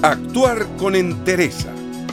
Actuar con entereza.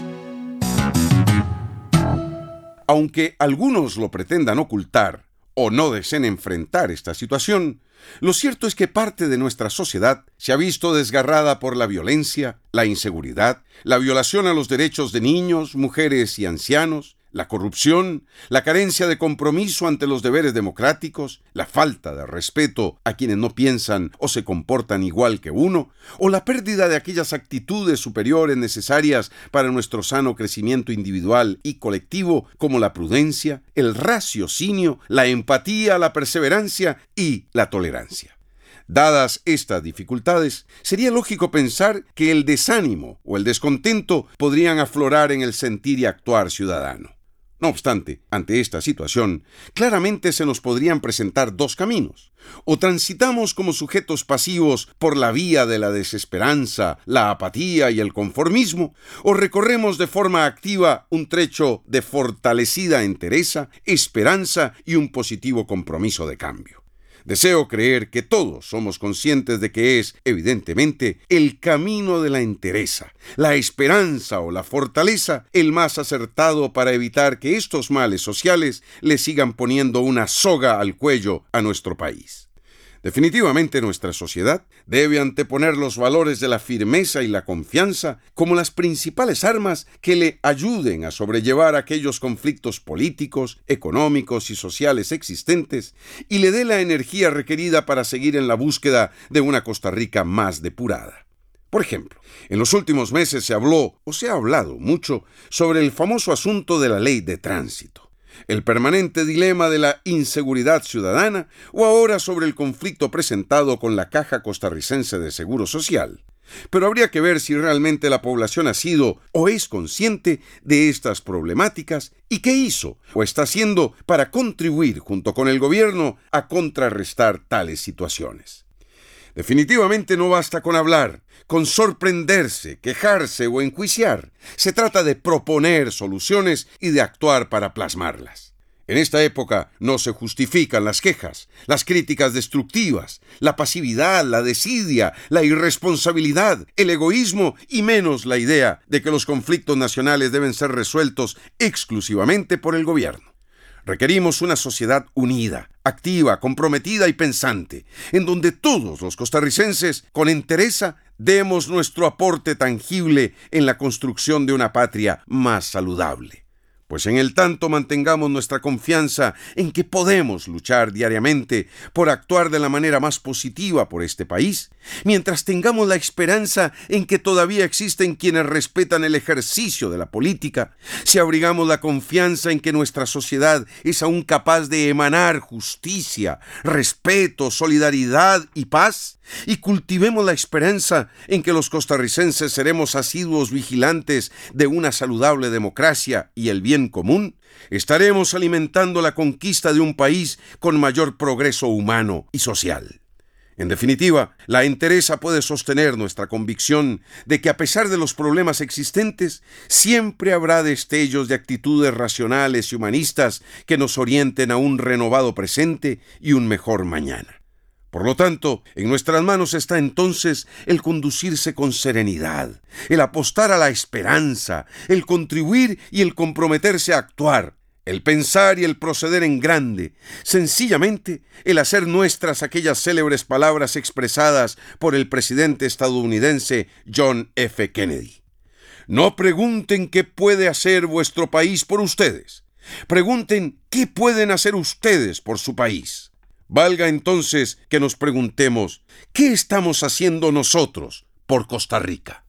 Aunque algunos lo pretendan ocultar o no deseen enfrentar esta situación, lo cierto es que parte de nuestra sociedad se ha visto desgarrada por la violencia, la inseguridad, la violación a los derechos de niños, mujeres y ancianos, la corrupción, la carencia de compromiso ante los deberes democráticos, la falta de respeto a quienes no piensan o se comportan igual que uno, o la pérdida de aquellas actitudes superiores necesarias para nuestro sano crecimiento individual y colectivo, como la prudencia, el raciocinio, la empatía, la perseverancia y la tolerancia. Dadas estas dificultades, sería lógico pensar que el desánimo o el descontento podrían aflorar en el sentir y actuar ciudadano. No obstante, ante esta situación, claramente se nos podrían presentar dos caminos. O transitamos como sujetos pasivos por la vía de la desesperanza, la apatía y el conformismo, o recorremos de forma activa un trecho de fortalecida entereza, esperanza y un positivo compromiso de cambio. Deseo creer que todos somos conscientes de que es, evidentemente, el camino de la entereza, la esperanza o la fortaleza el más acertado para evitar que estos males sociales le sigan poniendo una soga al cuello a nuestro país. Definitivamente nuestra sociedad debe anteponer los valores de la firmeza y la confianza como las principales armas que le ayuden a sobrellevar aquellos conflictos políticos, económicos y sociales existentes y le dé la energía requerida para seguir en la búsqueda de una Costa Rica más depurada. Por ejemplo, en los últimos meses se habló o se ha hablado mucho sobre el famoso asunto de la ley de tránsito, el permanente dilema de la inseguridad ciudadana o ahora sobre el conflicto presentado con la Caja Costarricense de Seguro Social. Pero habría que ver si realmente la población ha sido o es consciente de estas problemáticas y qué hizo o está haciendo para contribuir junto con el gobierno a contrarrestar tales situaciones. Definitivamente no basta con hablar, con sorprenderse, quejarse o enjuiciar. Se trata de proponer soluciones y de actuar para plasmarlas. En esta época no se justifican las quejas, las críticas destructivas, la pasividad, la desidia, la irresponsabilidad, el egoísmo y menos la idea de que los conflictos nacionales deben ser resueltos exclusivamente por el gobierno. Requerimos una sociedad unida, activa, comprometida y pensante, en donde todos los costarricenses, con entereza, demos nuestro aporte tangible en la construcción de una patria más saludable. Pues en el tanto mantengamos nuestra confianza en que podemos luchar diariamente por actuar de la manera más positiva por este país, mientras tengamos la esperanza en que todavía existen quienes respetan el ejercicio de la política, si abrigamos la confianza en que nuestra sociedad es aún capaz de emanar justicia, respeto, solidaridad y paz, y cultivemos la esperanza en que los costarricenses seremos asiduos vigilantes de una saludable democracia y el bien común, estaremos alimentando la conquista de un país con mayor progreso humano y social. En definitiva, la entereza puede sostener nuestra convicción de que a pesar de los problemas existentes, siempre habrá destellos de actitudes racionales y humanistas que nos orienten a un renovado presente y un mejor mañana. Por lo tanto, en nuestras manos está entonces el conducirse con serenidad, el apostar a la esperanza, el contribuir y el comprometerse a actuar, el pensar y el proceder en grande, sencillamente el hacer nuestras aquellas célebres palabras expresadas por el presidente estadounidense John F. Kennedy. No pregunten qué puede hacer vuestro país por ustedes, pregunten qué pueden hacer ustedes por su país. Valga entonces que nos preguntemos, ¿qué estamos haciendo nosotros por Costa Rica?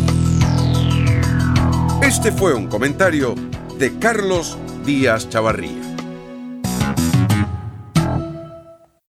Este fue un comentario de Carlos Díaz Chavarría.